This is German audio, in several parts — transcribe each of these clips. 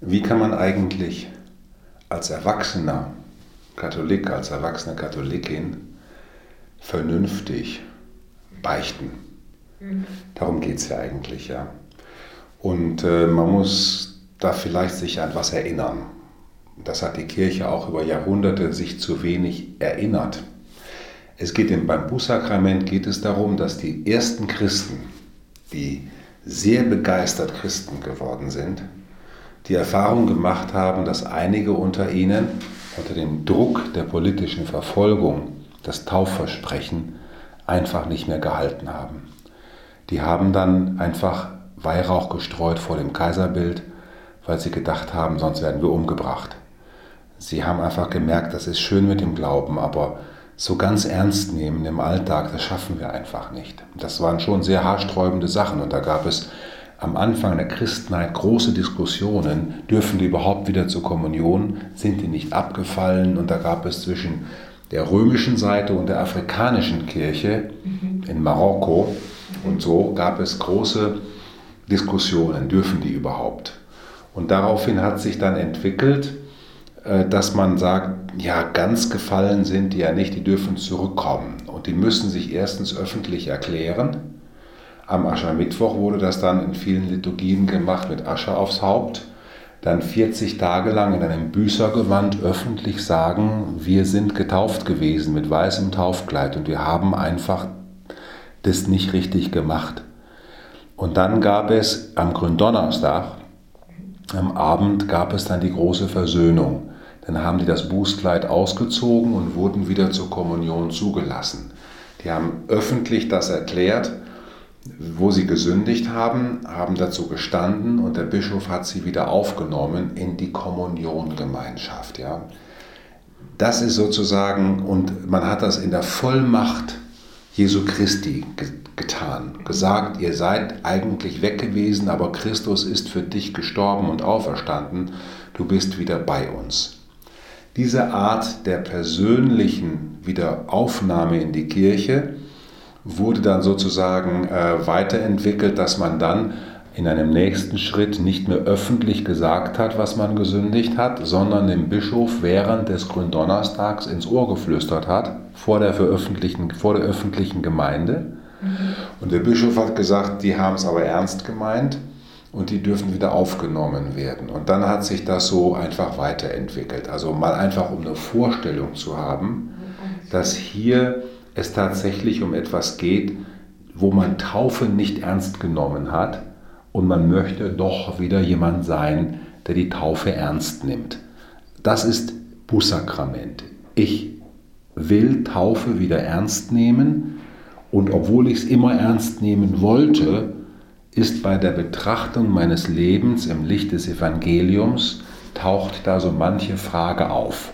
Wie kann man eigentlich als erwachsener Katholik, als erwachsene Katholikin vernünftig beichten? Darum geht es ja eigentlich, ja. Und man muss da vielleicht sich an was erinnern. Das hat die Kirche auch über Jahrhunderte sich zu wenig erinnert. Es geht beim Bußsakrament geht es darum, dass die ersten Christen, die sehr begeistert Christen geworden sind, die Erfahrung gemacht haben, dass einige unter ihnen unter dem Druck der politischen Verfolgung das Taufversprechen einfach nicht mehr gehalten haben. Die haben dann einfach Weihrauch gestreut vor dem Kaiserbild, weil sie gedacht haben, sonst werden wir umgebracht. Sie haben einfach gemerkt, das ist schön mit dem Glauben, aber so ganz ernst nehmen im Alltag, das schaffen wir einfach nicht. Das waren schon sehr haarsträubende Sachen und da gab es am Anfang der Christenheit große Diskussionen, dürfen die überhaupt wieder zur Kommunion, sind die nicht abgefallen? Und da gab es zwischen der römischen Seite und der afrikanischen Kirche in Marokko und so gab es große Diskussionen, dürfen die überhaupt? Und daraufhin hat sich dann entwickelt, dass man sagt, ja, ganz gefallen sind die ja nicht, die dürfen zurückkommen. Und die müssen sich erstens öffentlich erklären. Am Aschermittwoch wurde das dann in vielen Liturgien gemacht mit Asche aufs Haupt. Dann 40 Tage lang in einem Büßergewand öffentlich sagen, wir sind getauft gewesen mit weißem Taufkleid und wir haben einfach das nicht richtig gemacht. Und dann gab es am Gründonnerstag, am Abend gab es dann die große Versöhnung. Dann haben die das Bußkleid ausgezogen und wurden wieder zur Kommunion zugelassen. Die haben öffentlich das erklärt, wo sie gesündigt haben, haben dazu gestanden und der Bischof hat sie wieder aufgenommen in die Kommuniongemeinschaft. Ja. Das ist sozusagen, und man hat das in der Vollmacht Jesu Christi getan, gesagt, ihr seid eigentlich weg gewesen, aber Christus ist für dich gestorben und auferstanden, du bist wieder bei uns. Diese Art der persönlichen Wiederaufnahme in die Kirche wurde dann sozusagen weiterentwickelt, dass man dann in einem nächsten Schritt nicht mehr öffentlich gesagt hat, was man gesündigt hat, sondern dem Bischof während des Gründonnerstags ins Ohr geflüstert hat, vor der öffentlichen Gemeinde. Und der Bischof hat gesagt, die haben es aber ernst gemeint und die dürfen wieder aufgenommen werden. Und dann hat sich das so einfach weiterentwickelt. Also mal einfach, um eine Vorstellung zu haben, dass hier es tatsächlich um etwas geht, wo man Taufe nicht ernst genommen hat und man möchte doch wieder jemand sein, der die Taufe ernst nimmt. Das ist Bußsakrament. Ich will Taufe wieder ernst nehmen und obwohl ich es immer ernst nehmen wollte, ist bei der Betrachtung meines Lebens im Licht des Evangeliums, taucht da so manche Frage auf,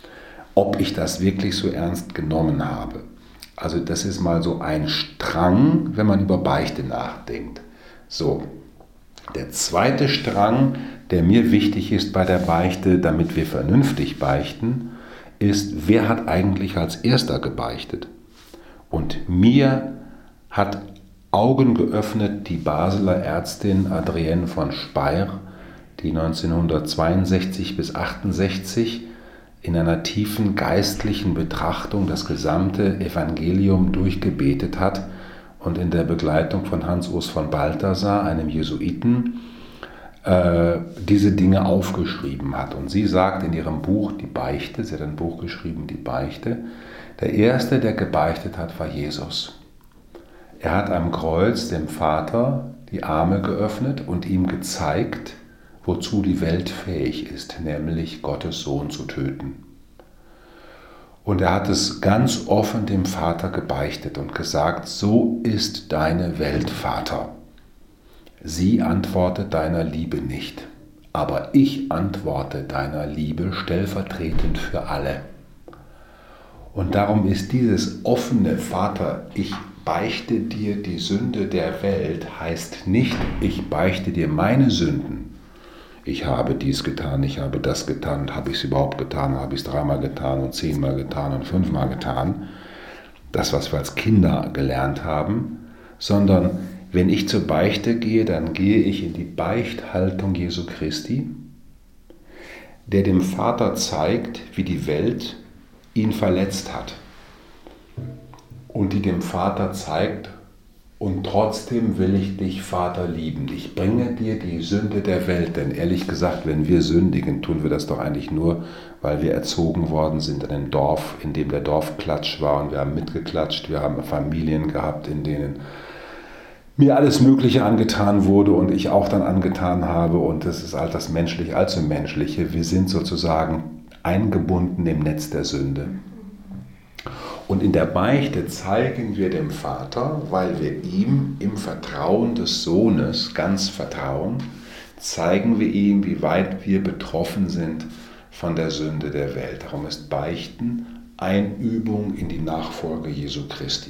ob ich das wirklich so ernst genommen habe. Also das ist mal so ein Strang, wenn man über Beichte nachdenkt. So, der zweite Strang, der mir wichtig ist bei der Beichte, damit wir vernünftig beichten, ist, wer hat eigentlich als erster gebeichtet? Und mir hat Augen geöffnet die Basler Ärztin Adrienne von Speyer, die 1962 bis 1968 in einer tiefen geistlichen Betrachtung das gesamte Evangelium durchgebetet hat und in der Begleitung von Hans-Urs von Balthasar, einem Jesuiten, diese Dinge aufgeschrieben hat. Und sie sagt in ihrem Buch Die Beichte, sie hat ein Buch geschrieben, Die Beichte, der Erste, der gebeichtet hat, war Jesus. Er hat am Kreuz dem Vater die Arme geöffnet und ihm gezeigt, wozu die Welt fähig ist, nämlich Gottes Sohn zu töten. Und er hat es ganz offen dem Vater gebeichtet und gesagt, so ist deine Welt, Vater. Sie antwortet deiner Liebe nicht, aber ich antworte deiner Liebe stellvertretend für alle. Und darum ist dieses offene Vater, ich beichte dir die Sünde der Welt, heißt nicht, ich beichte dir meine Sünden. Ich habe dies getan, ich habe das getan, habe ich es überhaupt getan, habe ich es 3-mal getan und 10-mal getan und 5-mal getan. Das, was wir als Kinder gelernt haben, sondern wenn ich zur Beichte gehe, dann gehe ich in die Beichthaltung Jesu Christi der dem Vater zeigt, wie die Welt ihn verletzt hat und die dem Vater zeigt, und trotzdem will ich dich, Vater, lieben. Ich bringe dir die Sünde der Welt. Denn ehrlich gesagt, wenn wir sündigen, tun wir das doch eigentlich nur, weil wir erzogen worden sind in einem Dorf, in dem der Dorfklatsch war. Und wir haben mitgeklatscht. Wir haben Familien gehabt, in denen mir alles Mögliche angetan wurde und ich auch dann angetan habe. Und das ist all das Menschliche, allzu Menschliche. Wir sind sozusagen eingebunden im Netz der Sünde. Und in der Beichte zeigen wir dem Vater, weil wir ihm im Vertrauen des Sohnes ganz vertrauen, zeigen wir ihm, wie weit wir betroffen sind von der Sünde der Welt. Darum ist Beichten Einübung in die Nachfolge Jesu Christi.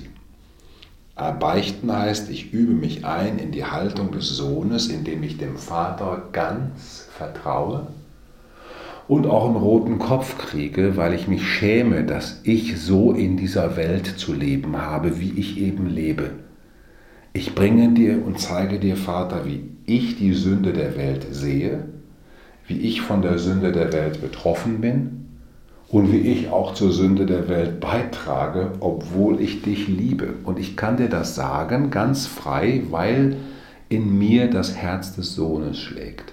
Beichten heißt, ich übe mich ein in die Haltung des Sohnes, indem ich dem Vater ganz vertraue und auch einen roten Kopf kriege, weil ich mich schäme, dass ich so in dieser Welt zu leben habe, wie ich eben lebe. Ich bringe dir und zeige dir, Vater, wie ich die Sünde der Welt sehe, wie ich von der Sünde der Welt betroffen bin und wie ich auch zur Sünde der Welt beitrage, obwohl ich dich liebe. Und ich kann dir das sagen, ganz frei, weil in mir das Herz des Sohnes schlägt.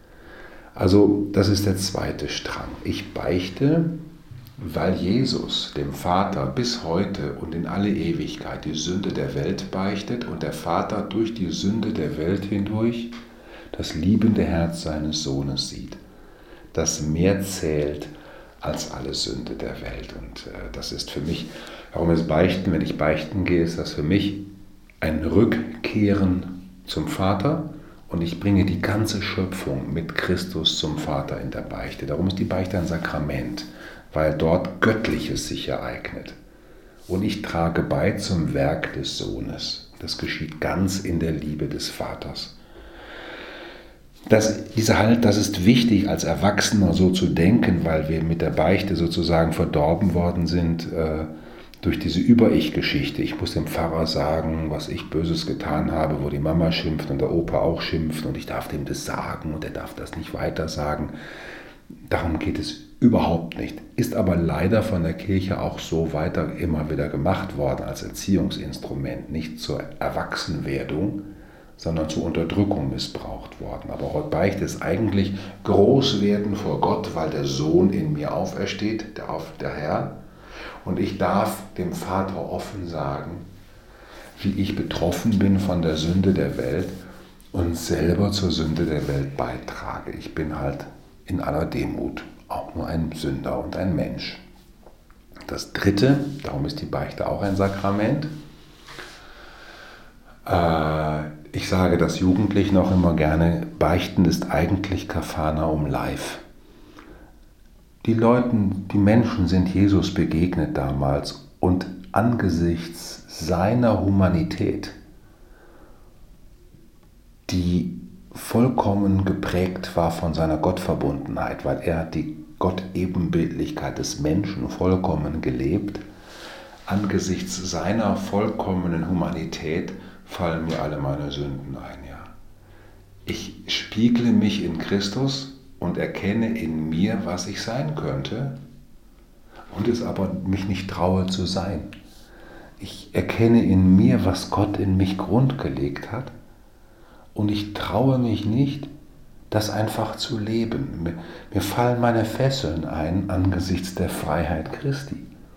Also das ist der zweite Strang. Ich beichte, weil Jesus dem Vater bis heute und in alle Ewigkeit die Sünde der Welt beichtet und der Vater durch die Sünde der Welt hindurch das liebende Herz seines Sohnes sieht, das mehr zählt als alle Sünde der Welt. Und das ist für mich, warum ist Beichten, wenn ich beichten gehe, ist das für mich ein Rückkehren zum Vater. Und ich bringe die ganze Schöpfung mit Christus zum Vater in der Beichte. Darum ist die Beichte ein Sakrament, weil dort Göttliches sich ereignet. Und ich trage bei zum Werk des Sohnes. Das geschieht ganz in der Liebe des Vaters. Das ist wichtig, als Erwachsener so zu denken, weil wir mit der Beichte sozusagen verdorben worden sind, durch diese Über-Ich-Geschichte. Ich muss dem Pfarrer sagen, was ich Böses getan habe, wo die Mama schimpft und der Opa auch schimpft und ich darf dem das sagen und er darf das nicht weiter sagen. Darum geht es überhaupt nicht. Ist aber leider von der Kirche auch so weiter immer wieder gemacht worden als Erziehungsinstrument, nicht zur Erwachsenwerdung, sondern zur Unterdrückung missbraucht worden. Aber heute Beichte ist eigentlich Großwerden vor Gott, weil der Sohn in mir aufersteht, der Herr. Und ich darf dem Vater offen sagen, wie ich betroffen bin von der Sünde der Welt und selber zur Sünde der Welt beitrage. Ich bin halt in aller Demut auch nur ein Sünder und ein Mensch. Das dritte, darum ist die Beichte auch ein Sakrament. Ich sage das Jugendlichen auch immer gerne, Beichten ist eigentlich Kapharnaum live. Die Menschen sind Jesus begegnet damals und angesichts seiner Humanität, die vollkommen geprägt war von seiner Gottverbundenheit, weil er die Gottebenbildlichkeit des Menschen vollkommen gelebt, angesichts seiner vollkommenen Humanität fallen mir alle meine Sünden ein. Ja. Ich spiegle mich in Christus und erkenne in mir, was ich sein könnte und es aber mich nicht traue zu sein. Ich erkenne in mir, was Gott in mich grundgelegt hat und ich traue mich nicht, das einfach zu leben. Mir fallen meine Fesseln ein angesichts der Freiheit Christi.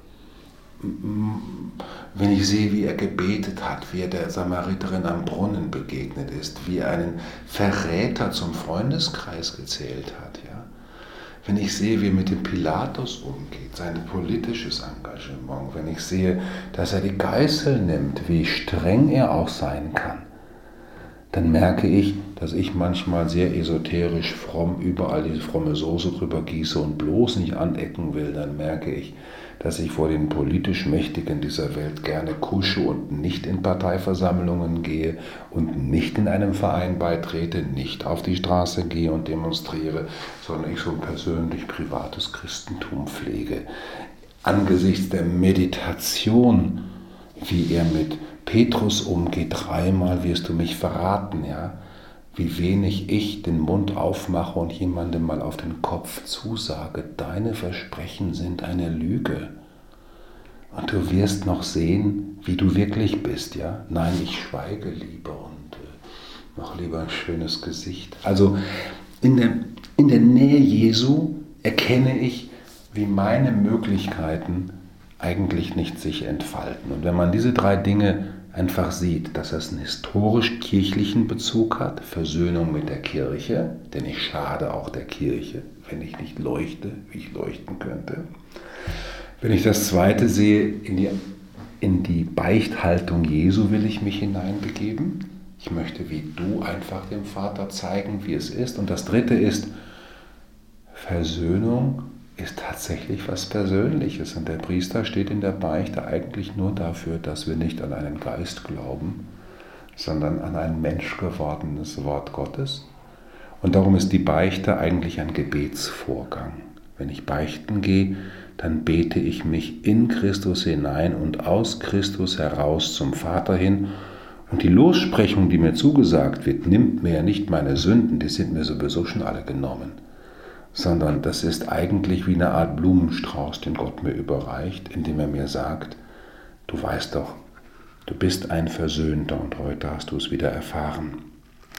Wenn ich sehe, wie er gebetet hat, wie er der Samariterin am Brunnen begegnet ist, wie er einen Verräter zum Freundeskreis gezählt hat, ja. Wenn ich sehe, wie er mit dem Pilatus umgeht, sein politisches Engagement, wenn ich sehe, dass er die Geißel nimmt, wie streng er auch sein kann, dann merke ich, dass ich manchmal sehr esoterisch fromm überall diese fromme Soße drüber gieße und bloß nicht anecken will. Dann merke ich, dass ich vor den politisch Mächtigen dieser Welt gerne kusche und nicht in Parteiversammlungen gehe und nicht in einem Verein beitrete, nicht auf die Straße gehe und demonstriere, sondern ich so ein persönlich privates Christentum pflege. Angesichts der Meditation, wie er mit Petrus umgeht, 3-mal wirst du mich verraten, ja, wie wenig ich den Mund aufmache und jemandem mal auf den Kopf zusage, deine Versprechen sind eine Lüge. Und du wirst noch sehen, wie du wirklich bist, ja? Nein, ich schweige lieber und mach lieber ein schönes Gesicht. Also in der Nähe Jesu erkenne ich, wie meine Möglichkeiten eigentlich nicht sich entfalten. Und wenn man diese 3 Dinge einfach sieht, dass es einen historisch-kirchlichen Bezug hat, Versöhnung mit der Kirche, denn ich schade auch der Kirche, wenn ich nicht leuchte, wie ich leuchten könnte. Wenn ich das Zweite sehe, in die Beichthaltung Jesu will ich mich hineinbegeben. Ich möchte wie du einfach dem Vater zeigen, wie es ist. Und das Dritte ist, Versöhnung ist tatsächlich was Persönliches. Und der Priester steht in der Beichte eigentlich nur dafür, dass wir nicht an einen Geist glauben, sondern an ein menschgewordenes Wort Gottes. Und darum ist die Beichte eigentlich ein Gebetsvorgang. Wenn ich beichten gehe, dann bete ich mich in Christus hinein und aus Christus heraus zum Vater hin. Und die Lossprechung, die mir zugesagt wird, nimmt mir ja nicht meine Sünden, die sind mir sowieso schon alle genommen, sondern das ist eigentlich wie eine Art Blumenstrauß, den Gott mir überreicht, indem er mir sagt, du weißt doch, du bist ein Versöhnter und heute hast du es wieder erfahren.